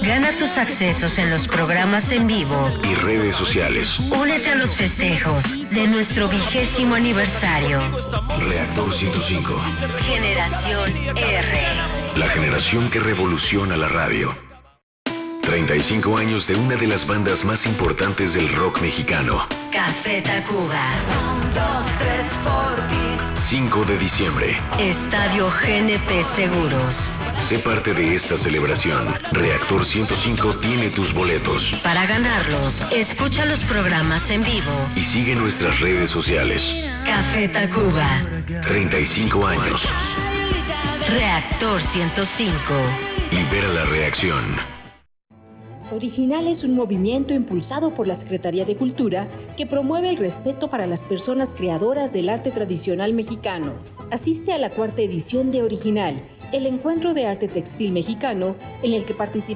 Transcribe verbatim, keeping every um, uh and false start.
Gana tus accesos en los programas en vivo y redes sociales. Únete a los festejos de nuestro vigésimo aniversario. Reactor ciento cinco. Generación R. La generación que revoluciona la radio. treinta y cinco años de una de las bandas más importantes del rock mexicano. Café Tacuba. Un, dos, tres por ti. cinco de diciembre. Estadio G N P Seguros. Sé parte de esta celebración. Reactor ciento cinco tiene tus boletos. Para ganarlos, escucha los programas en vivo y sigue nuestras redes sociales. Café Tacuba. treinta y cinco años. Reactor ciento cinco. Libera la reacción. Original es un movimiento impulsado por la Secretaría de Cultura que promueve el respeto para las personas creadoras del arte tradicional mexicano. Asiste a la cuarta edición de Original, el encuentro de arte textil mexicano en el que participa